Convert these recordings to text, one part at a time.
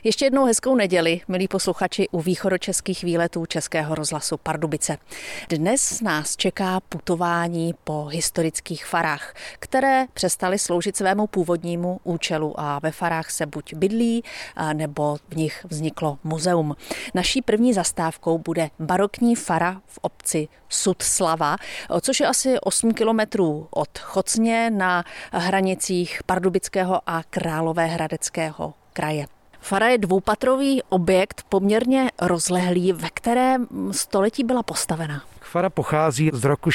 Ještě jednou hezkou neděli, milí posluchači, u východočeských výletů Českého rozhlasu Pardubice. Dnes nás čeká putování po historických farách, které přestaly sloužit svému původnímu účelu a ve farách se buď bydlí, nebo v nich vzniklo muzeum. Naší první zastávkou bude barokní fara v obci Suclava, což je asi 8 kilometrů od Chocně na hranicích Pardubického a Královéhradeckého kraje. Fara je dvoupatrový objekt, poměrně rozlehlý, ve kterém století byla postavena. Fara pochází z roku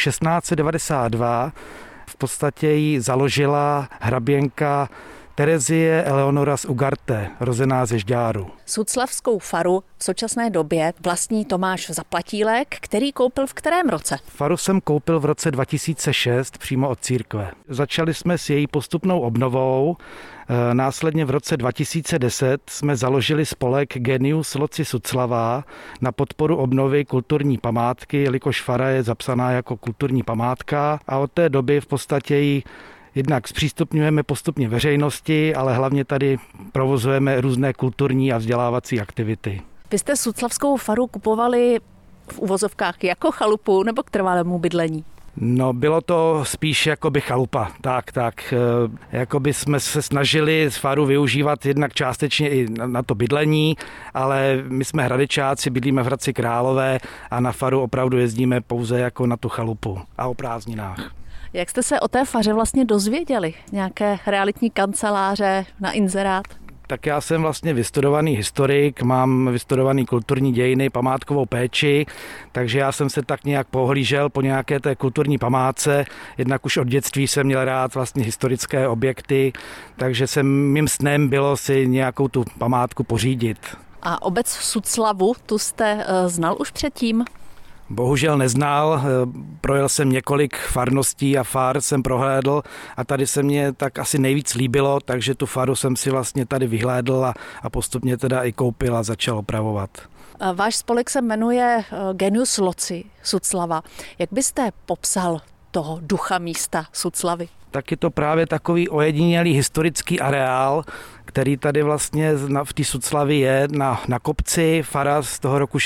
1692. V podstatě ji založila hraběnka Terezie Eleonora z Ugarte, rozená ze Žďáru. Suclavskou faru v současné době vlastní Tomáš Zaplatílek, který koupil v kterém roce? Faru jsem koupil v roce 2006 přímo od církve. Začali jsme s její postupnou obnovou. Následně v roce 2010 jsme založili spolek Genius Loci Suclava na podporu obnovy kulturní památky, jelikož fara je zapsaná jako kulturní památka a od té doby v podstatě ji jednak zpřístupňujeme postupně veřejnosti, ale hlavně tady provozujeme různé kulturní a vzdělávací aktivity. Vy jste Suclavskou faru kupovali v uvozovkách jako chalupu nebo k trvalému bydlení? No, bylo to spíš jakoby chalupa, tak. Jakoby jsme se snažili faru využívat jednak částečně i na to bydlení, ale my jsme Hradečáci, bydlíme v Hradci Králové a na faru opravdu jezdíme pouze jako na tu chalupu a o prázdninách. Jak jste se o té faře vlastně dozvěděli? Nějaké realitní kanceláře na inzerát? Tak já jsem vlastně vystudovaný historik, mám vystudovaný kulturní dějiny, památkovou péči, takže já jsem se tak nějak pohlížel po nějaké té kulturní památce. Jednak už od dětství jsem měl rád vlastně historické objekty, takže mým snem bylo si nějakou tu památku pořídit. A obec Suclavu, tu jste znal už předtím? Bohužel neznal, projel jsem několik farností a far jsem prohlédl a tady se mě tak asi nejvíc líbilo, takže tu faru jsem si vlastně tady vyhlédl a postupně teda i koupil a začal opravovat. Váš spolek se jmenuje Genius Loci Suclava. Jak byste popsal toho ducha místa Suclavy? Tak je to právě takový ojedinělý historický areál, který tady vlastně v té Suclavi je na kopci, fara z toho roku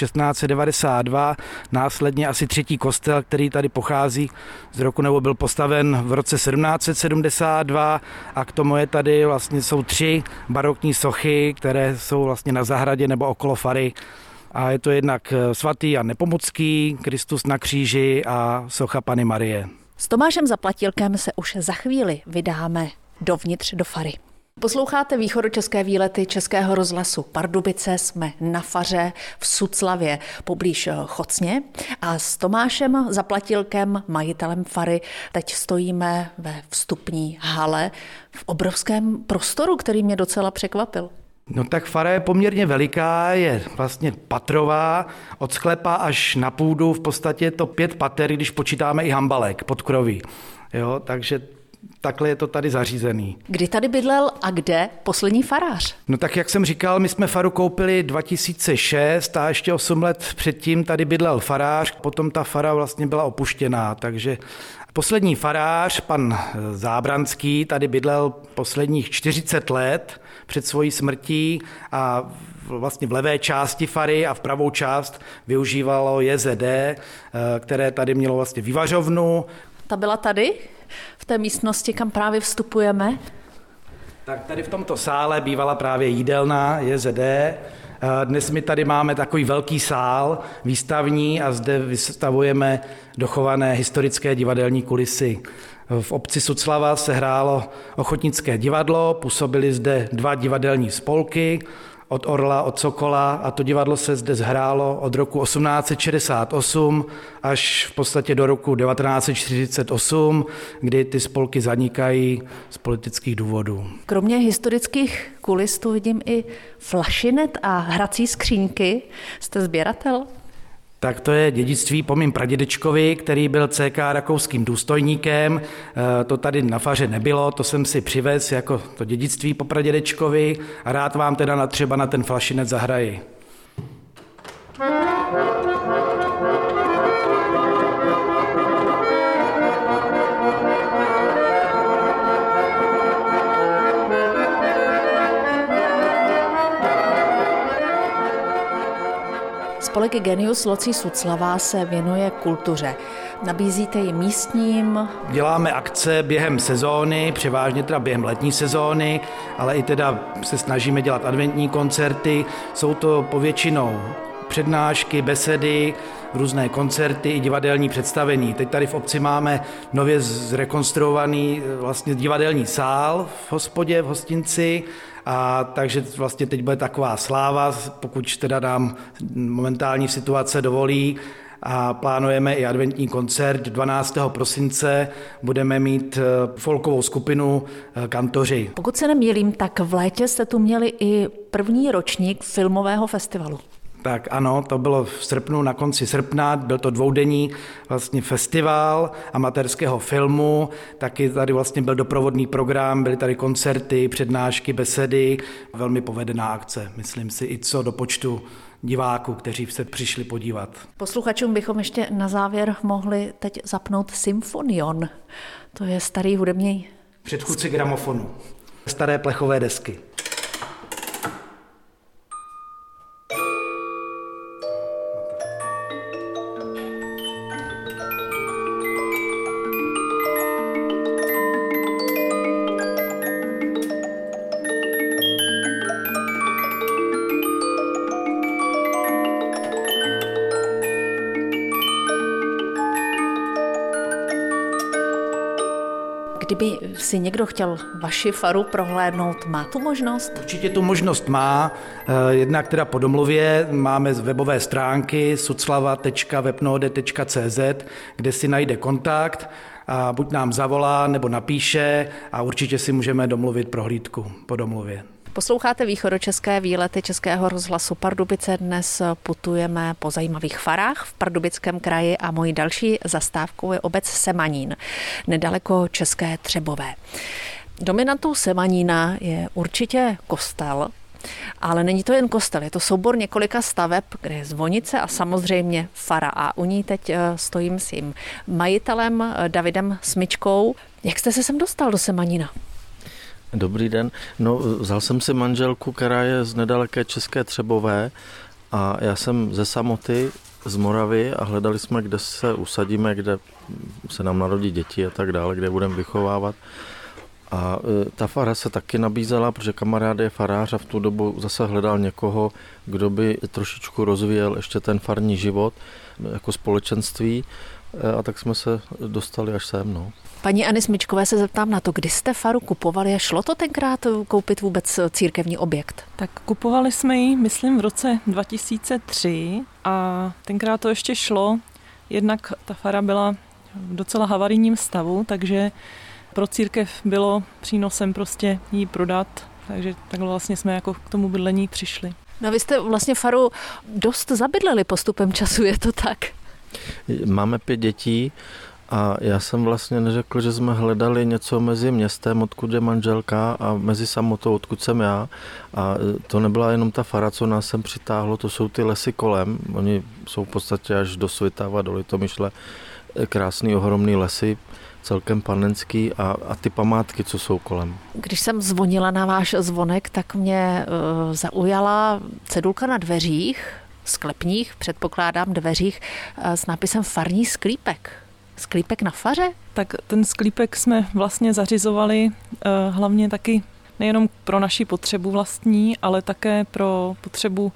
1692, následně asi třetí kostel, který tady pochází z roku, nebo byl postaven v roce 1772 a k tomu je tady vlastně jsou 3 barokní sochy, které jsou vlastně na zahradě nebo okolo fary. A je to jednak svatý Jan Nepomucký, Kristus na kříži a socha Panny Marie. S Tomášem Zaplatílkem se už za chvíli vydáme dovnitř do fary. Posloucháte východočeské výlety Českého rozhlasu Pardubice, jsme na faře v Suclavě poblíž Chocně a s Tomášem Zaplatílkem, majitelem fary, teď stojíme ve vstupní hale v obrovském prostoru, který mě docela překvapil. No tak fara je poměrně veliká, je vlastně patrová, od sklepa až na půdu, v podstatě je to 5 pater, když počítáme i hambalek pod kroví. Jo, takže takhle je to tady zařízený. Kdy tady bydlel a kde poslední farář? No tak jak jsem říkal, my jsme faru koupili 2006 a ještě 8 let předtím tady bydlel farář, potom ta fara vlastně byla opuštěná, takže poslední farář, pan Zábranský, tady bydlel posledních 40 let před svojí smrtí a vlastně v levé části fary a v pravou část využívalo JZD, které tady mělo vlastně vyvařovnu. Ta byla tady, v té místnosti, kam právě vstupujeme? Tak tady v tomto sále bývala právě jídelna JZD. Dnes my tady máme takový velký sál výstavní a zde vystavujeme dochované historické divadelní kulisy. V obci Suclava se hrálo ochotnické divadlo, působily zde 2 divadelní spolky, od Orla, od Sokola a to divadlo se zde zhrálo od roku 1868 až v podstatě do roku 1948, kdy ty spolky zanikají z politických důvodů. Kromě historických kulis tu vidím i flašinet a hrací skřínky. Jste sběratel? Tak to je dědictví po mým pradědečkovi, který byl CK rakouským důstojníkem. To tady na faře nebylo, to jsem si přivez jako to dědictví po pradědečkovi a rád vám teda třeba na ten flašinec zahraji. Spolek Genius Loci Suclava se věnuje kultuře. Nabízíte ji místním? Děláme akce během sezóny, převážně teda během letní sezóny, ale i teda se snažíme dělat adventní koncerty. Jsou to povětšinou přednášky, besedy, různé koncerty i divadelní představení. Teď tady v obci máme nově zrekonstruovaný vlastně divadelní sál v hospodě, v hostinci, a takže vlastně teď bude taková sláva, pokud teda nám momentální situace dovolí, a plánujeme i adventní koncert. 12. prosince budeme mít folkovou skupinu Kantoři. Pokud se nemýlím, tak v létě jste tu měli i první ročník filmového festivalu. Tak ano, to bylo v srpnu, na konci srpna, byl to dvoudenní vlastně festival amatérského filmu, taky tady vlastně byl doprovodný program, byly tady koncerty, přednášky, besedy, velmi povedená akce, myslím si, i co do počtu diváků, kteří se přišli podívat. Posluchačům bychom ještě na závěr mohli teď zapnout symfonion, to je starý hudební... Předchůdce gramofonu, staré plechové desky. Kdyby si někdo chtěl vaši faru prohlédnout, má tu možnost? Určitě tu možnost má, jednak teda po domluvě máme webové stránky suclava.webnode.cz, kde si najde kontakt a buď nám zavolá nebo napíše a určitě si můžeme domluvit prohlídku po domluvě. Posloucháte východočeské výlety Českého rozhlasu Pardubice. Dnes putujeme po zajímavých farách v Pardubickém kraji a mojí další zastávkou je obec Semanín, nedaleko České Třebové. Dominantou Semanína je určitě kostel, ale není to jen kostel, je to soubor několika staveb, kde je zvonice a samozřejmě fara. A u ní teď stojím s jím majitelem Davidem Smyčkou. Jak jste se sem dostal do Semanína? Dobrý den. No, vzal jsem si manželku, která je z nedaleké České Třebové a já jsem ze samoty, z Moravy a hledali jsme, kde se usadíme, kde se nám narodí děti a tak dále, kde budeme vychovávat. A ta fara se taky nabízela, protože kamarád je farář a v tu dobu zase hledal někoho, kdo by trošičku rozvíjel ještě ten farní život jako společenství. A tak jsme se dostali až sem. No. Paní Anny Smyčkové se zeptám na to, kdy jste faru kupovali a šlo to tenkrát koupit vůbec církevní objekt? Tak kupovali jsme ji, myslím, v roce 2003 a tenkrát to ještě šlo. Jednak ta fara byla v docela havarijním stavu, takže pro církev bylo přínosem prostě ji prodat, takže takhle vlastně jsme jako k tomu bydlení přišli. No vy jste vlastně faru dost zabydleli postupem času, je to tak? Máme 5 dětí a já jsem vlastně neřekl, že jsme hledali něco mezi městem, odkud je manželka, a mezi samotou, odkud jsem já. A to nebyla jenom ta fara, co nás sem přitáhlo, to jsou ty lesy kolem. Oni jsou v podstatě až do Svitava, do Litomyšle, krásný, ohromný lesy, celkem panenský a ty památky, co jsou kolem. Když jsem zvonila na váš zvonek, tak mě zaujala cedulka na dveřích, sklepních, předpokládám, dveřích s nápisem farní sklípek. Sklípek na faře? Tak ten sklípek jsme vlastně zařizovali hlavně taky nejenom pro naši potřebu vlastní, ale také pro potřebu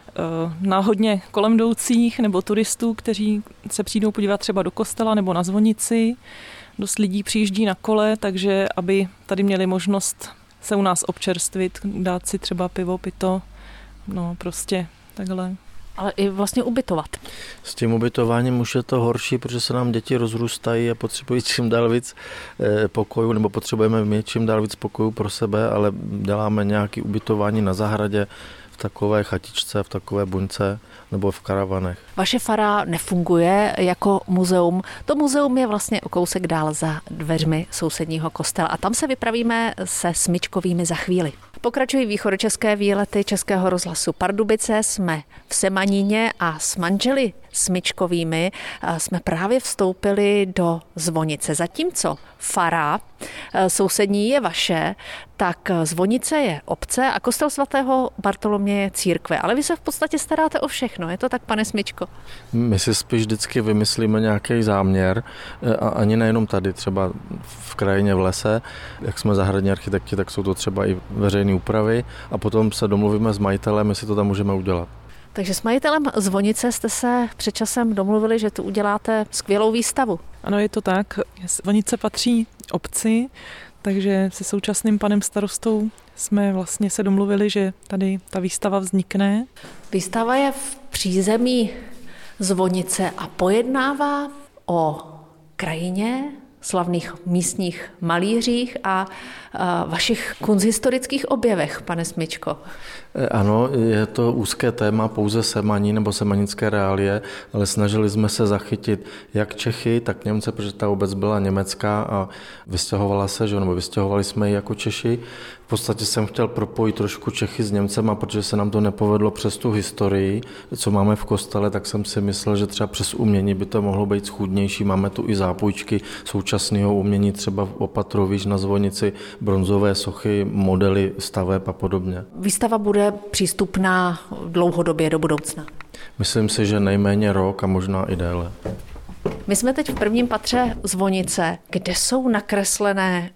náhodně kolem jdoucích nebo turistů, kteří se přijdou podívat třeba do kostela nebo na zvonici. Dost lidí přijíždí na kole, takže aby tady měli možnost se u nás občerstvit, dát si třeba pivo, pito, no prostě takhle. Ale i vlastně ubytovat. S tím ubytováním už je to horší, protože se nám děti rozrůstají a potřebují čím dál víc pokojů, nebo potřebujeme mít čím dál víc pokojů pro sebe, ale děláme nějaké ubytování na zahradě, v takové chatičce, v takové buňce nebo v karavanech. Vaše fara nefunguje jako muzeum. To muzeum je vlastně o kousek dál za dveřmi sousedního kostela a tam se vypravíme se Smyčkovými za chvíli. Pokračují východočeské výlety Českého rozhlasu Pardubice. Jsme v Semaníně a s manželi Smyčkovými jsme právě vstoupili do zvonice. Zatímco fara sousední je vaše, tak zvonice je obce a kostel svatého Bartoloměje je církve. Ale vy se v podstatě staráte o všechno. Je to tak, pane Smyčko? My si spíš vždycky vymyslíme nějaký záměr a ani nejenom tady, třeba v krajině v lese, jak jsme zahradní architekti, tak jsou to třeba i veřejné úpravy a potom se domluvíme s majitelem, jestli to tam můžeme udělat. Takže s majitelem zvonice jste se před časem domluvili, že tu uděláte skvělou výstavu. Ano, je to tak. Zvonice patří obci, takže se současným panem starostou jsme vlastně se domluvili, že tady ta výstava vznikne. Výstava je v přízemí zvonice a pojednává o krajině, slavných místních malířích a vašich kunsthistorických objevech, pane Smyčko. Ano, je to úzké téma pouze Semaní nebo semanické reálie, ale snažili jsme se zachytit jak Čechy, tak Němce, protože ta obec byla německá a vystěhovali jsme ji jako Češi. V podstatě jsem chtěl propojit trošku Čechy s Němcema, protože se nám to nepovedlo přes tu historii, co máme v kostele, tak jsem si myslel, že třeba přes umění by to mohlo být schůdnější. Máme tu i zápůjčky současného umění, třeba v Opatrovíš na zvonici, bronzové sochy, modely staveb a podobně. Výstava bude přístupná dlouhodobě do budoucna? Myslím si, že nejméně rok a možná i déle. My jsme teď v prvním patře zvonice, kde jsou nakreslené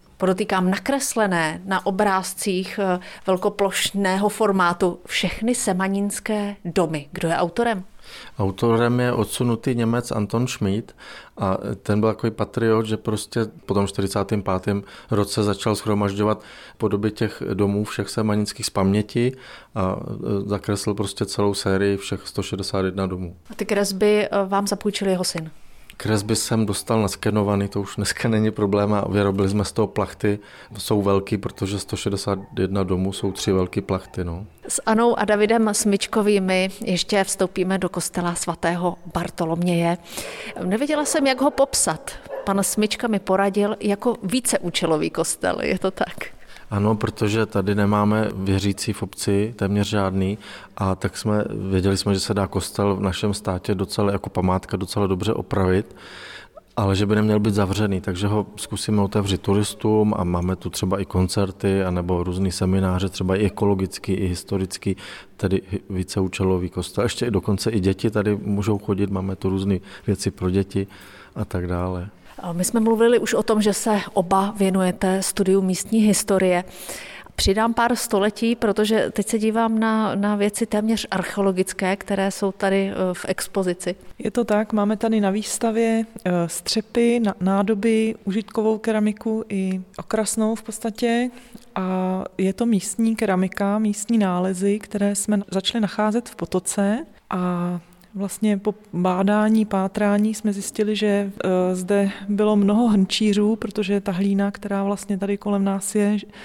na obrázcích velkoplošného formátu všechny semanínské domy. Kdo je autorem? Autorem je odsunutý Němec Anton Schmid a ten byl takový patriot, že prostě po tom 45. roce začal shromažďovat podoby těch domů všech semanínských z paměti a zakreslil prostě celou sérii všech 161 domů. A ty kresby vám zapůjčil jeho syn? Kresby jsem dostal naskenovaný, to už dneska není problém a vyrobili jsme z toho plachty. Jsou velký, protože 161 domů jsou 3 velké plachty. No. S Anou a Davidem Smyčkovými ještě vstoupíme do kostela svatého Bartoloměje. Nevěděla jsem, jak ho popsat. Pan Smyčka mi poradil jako víceúčelový kostel, je to tak? Ano, protože tady nemáme věřící v obci, téměř žádný, a tak věděli jsme, že se dá kostel v našem státě docela jako památka docela dobře opravit, ale že by neměl být zavřený, takže ho zkusíme otevřít turistům a máme tu třeba i koncerty anebo různý semináře, třeba i ekologický, i historický, tedy víceúčelový kostel. Ještě dokonce i děti tady můžou chodit, máme tu různé věci pro děti a tak dále. My jsme mluvili už o tom, že se oba věnujete studiu místní historie. Přidám pár století, protože teď se dívám na věci téměř archeologické, které jsou tady v expozici. Je to tak, máme tady na výstavě střepy, nádoby, užitkovou keramiku i okrasnou v podstatě. A je to místní keramika, místní nálezy, které jsme začali nacházet v Potoce a vlastně po bádání, pátrání jsme zjistili, že zde bylo mnoho hrnčířů, protože ta hlína, která vlastně tady kolem nás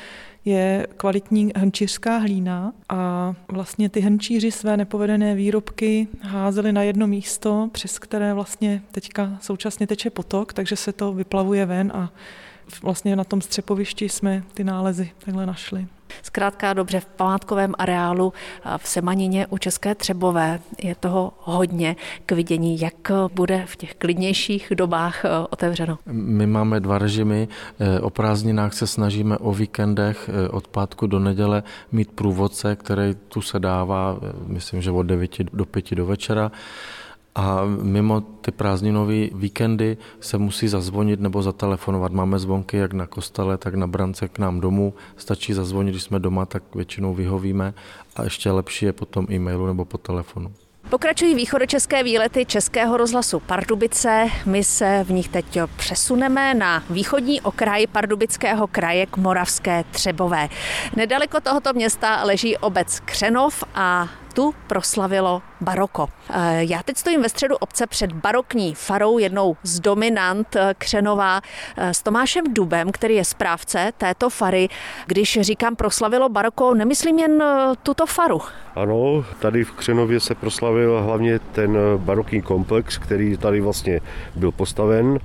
je kvalitní hrnčířská hlína a vlastně ty hrnčíři své nepovedené výrobky házeli na jedno místo, přes které vlastně teďka současně teče potok, takže se to vyplavuje ven a vlastně na tom střepovišti jsme ty nálezy takhle našli. Zkrátka dobře, v památkovém areálu v Semanině u České Třebové je toho hodně k vidění, jak bude v těch klidnějších dobách otevřeno. My máme 2 režimy, o prázdninách se snažíme o víkendech od pátku do neděle mít průvodce, který tu se dává, myslím, že od 9 do 5 do večera. A mimo ty prázdninové víkendy se musí zazvonit nebo zatelefonovat. Máme zvonky jak na kostele, tak na brance k nám domů. Stačí zazvonit, když jsme doma, tak většinou vyhovíme. A ještě lepší je potom e-mailu nebo po telefonu. Pokračují východočeské výlety Českého rozhlasu Pardubice. My se v nich teď přesuneme na východní okraj Pardubického kraje k Moravské Třebové. Nedaleko tohoto města leží obec Křenov a tu proslavilo baroko. Já teď stojím ve středu obce před barokní farou, jednou z dominant Křenova, s Tomášem Dubem, který je správce této fary. Když říkám proslavilo baroko, nemyslím jen tuto faru. Ano, tady v Křenově se proslavil hlavně ten barokní komplex, který tady vlastně byl postaven.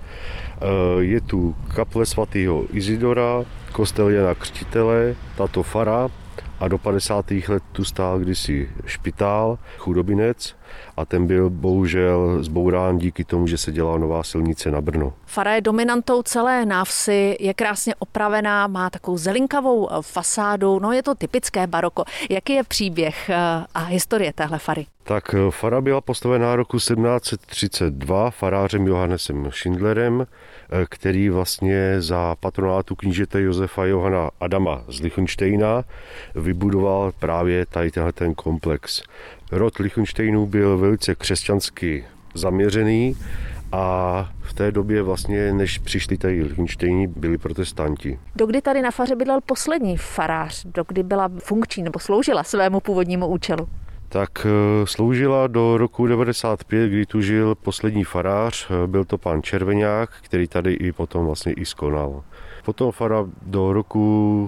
Je tu kaple svatého Izidora, kostel Jana Křtitele, tato fara a do 50. let tu stál kdysi špitál, chudobinec, a ten byl bohužel zbourán díky tomu, že se dělala nová silnice na Brno. Fara je dominantou celé návsi, je krásně opravená, má takovou zelinkavou fasádu, no je to typické baroko. Jaký je příběh a historie téhle fary? Tak fara byla postavená roku 1732 farářem Johannesem Schindlerem, který vlastně za patronátu knížete Josefa Johana Adama z Lichtenštejna vybudoval právě tady ten komplex. Rod Lichtenštejnů byl velice křesťansky zaměřený a v té době vlastně, než přišli tady Lichtenštejní, byli protestanti. Dokdy tady na faře bydlel poslední farář? Dokdy byla funkční nebo sloužila svému původnímu účelu? Tak sloužila do roku 95, kdy tu žil poslední farář, byl to pan Červeňák, který tady i potom vlastně i skonal. Potom fara do roku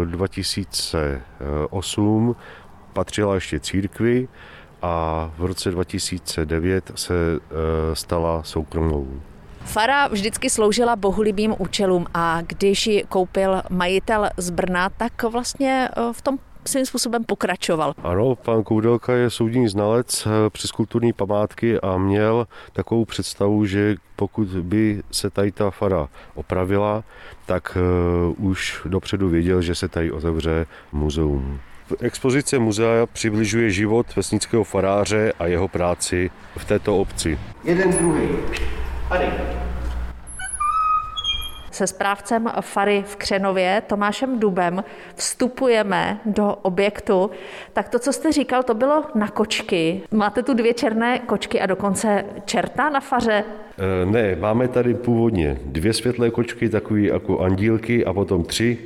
2008 patřila ještě církvi a v roce 2009 se stala soukromou. Fara vždycky sloužila bohulibým účelům a když ji koupil majitel z Brna, tak vlastně v tom svým způsobem pokračoval. Ano, pan Koudelka je soudní znalec přes kulturní památky a měl takovou představu, že pokud by se tady ta fara opravila, tak už dopředu věděl, že se tady otevře muzeum. Expozice muzea přibližuje život vesnického faráře a jeho práci v této obci. Jeden druhý. Tady. Se správcem fary v Křenově, Tomášem Dubem, vstupujeme do objektu. Tak to, co jste říkal, to bylo na kočky. Máte tu 2 černé kočky a dokonce čerta na faře? Ne, máme tady původně 2 světlé kočky, takové jako andílky, a potom 3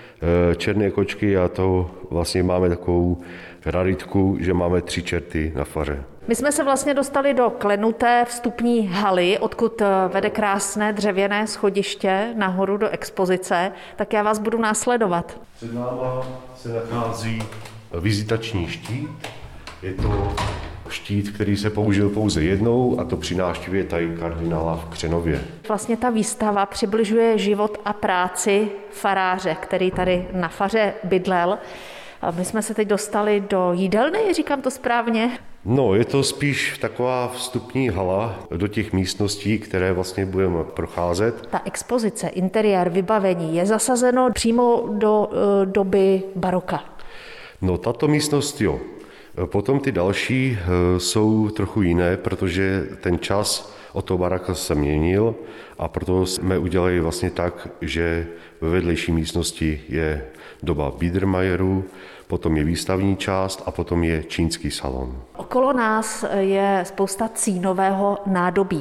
černé kočky, a to vlastně máme takovou raritku, že máme 3 čerty na faře. My jsme se vlastně dostali do klenuté vstupní haly, odkud vede krásné dřevěné schodiště nahoru do expozice, tak já vás budu následovat. Před náma se nachází vizitační štít. Je to štít, který se použil pouze jednou, a to při návštěvě tady kardinála v Křenově. Vlastně ta výstava přibližuje život a práci faráře, který tady na faře bydlel. My jsme se teď dostali do jídelny, říkám to správně? No, je to spíš taková vstupní hala do těch místností, které vlastně budeme procházet. Ta expozice, interiér, vybavení je zasazeno přímo do doby baroka. No, tato místnost jo. Potom ty další jsou trochu jiné, protože ten čas od toho baroka se měnil, a proto jsme udělali vlastně tak, že ve vedlejší místnosti je doba Biedermeierů, potom je výstavní část a potom je čínský salon. Okolo nás je spousta cínového nádobí.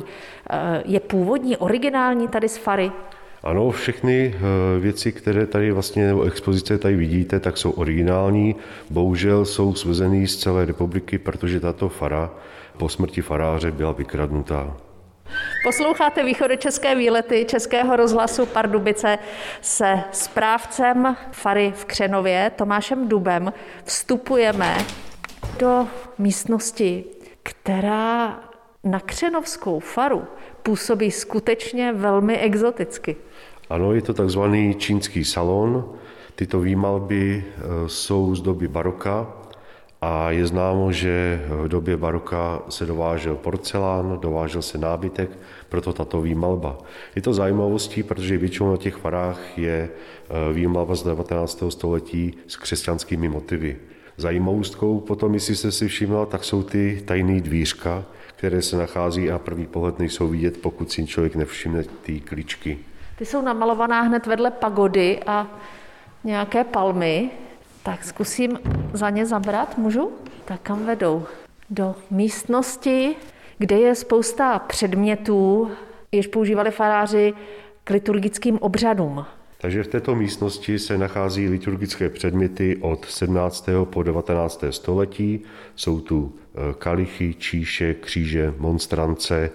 Je původní, originální tady z fary? Ano, všechny věci, které tady vlastně, nebo expozice tady vidíte, tak jsou originální. Bohužel jsou svezený z celé republiky, protože tato fara po smrti faráře byla vykradnutá. Posloucháte východočeské výlety Českého rozhlasu Pardubice. Se správcem fary v Křenově, Tomášem Dubem, vstupujeme do místnosti, která na křenovskou faru působí skutečně velmi exoticky. Ano, je to takzvaný čínský salon. Tyto výmalby jsou z doby baroka a je známo, že v době baroka se dovážel porcelán, dovážel se nábytek, proto tato výmalba. Je to zajímavostí, protože většinou na těch farách je výmalba z 19. století s křesťanskými motivy. Zajímavostkou potom, jestli jste si všimla, tak jsou ty tajné dvířka, které se nachází a na první pohled nejsou vidět, pokud si člověk nevšimne ty klíčky. Ty jsou namalovaná hned vedle pagody a nějaké palmy. Tak zkusím za ně zabrat, můžu? Tak kam vedou? Do místnosti, kde je spousta předmětů, jež používali faráři k liturgickým obřadům. Takže v této místnosti se nachází liturgické předměty od 17. po 19. století. Jsou tu kalichy, číše, kříže, monstrance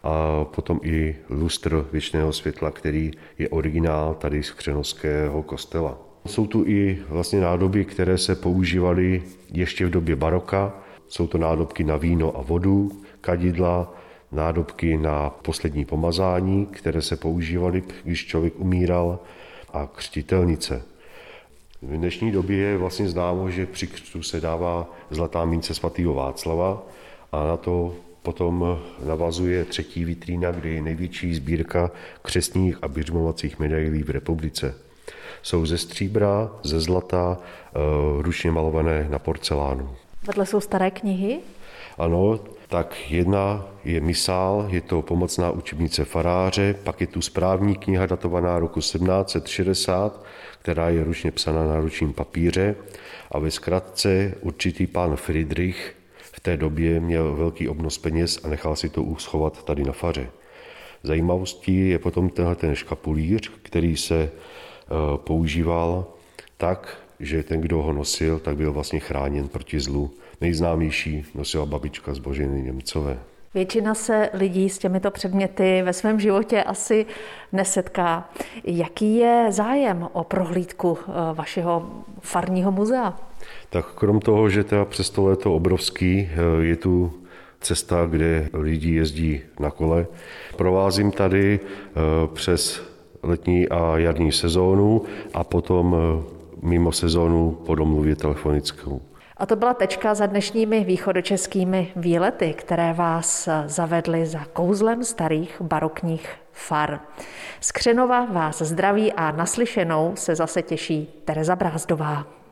a potom i lustr věčného světla, který je originál tady z křenovského kostela. Jsou tu i vlastně nádoby, které se používaly ještě v době baroka. Jsou to nádobky na víno a vodu, kadidla, nádobky na poslední pomazání, které se používaly, když člověk umíral, a křtitelnice. V dnešní době je vlastně známo, že při křtu se dává zlatá mince svatého Václava a na to potom navazuje třetí vitrína, kde je největší sbírka křestních a běžmovacích medailí v republice. Jsou ze stříbra, ze zlata, ručně malované na porcelánu. Vedle jsou staré knihy? Ano, tak jedna je misál, je to pomocná učebnice faráře, pak je tu správní kniha datovaná roku 1760, která je ručně psaná na ručním papíře a ve zkratce určitý pán Friedrich v té době měl velký obnos peněz a nechal si to uschovat tady na faře. Zajímavostí je potom ten škapulíř, který se používal tak, že ten, kdo ho nosil, tak byl vlastně chráněn proti zlu. Nejznámější nosila babička z Boženy Němcové. Většina se lidí s těmito předměty ve svém životě asi nesetká. Jaký je zájem o prohlídku vašeho farního muzea? Tak krom toho, že teda přesto je to obrovský, je tu cesta, kde lidi jezdí na kole. Provázím tady přes letní a jarní sezónu a potom mimo sezónu po domluvě telefonickou. A to byla tečka za dnešními východočeskými výlety, které vás zavedly za kouzlem starých barokních far. Z Křenova vás zdraví a naslyšenou se zase těší Tereza Brázdová.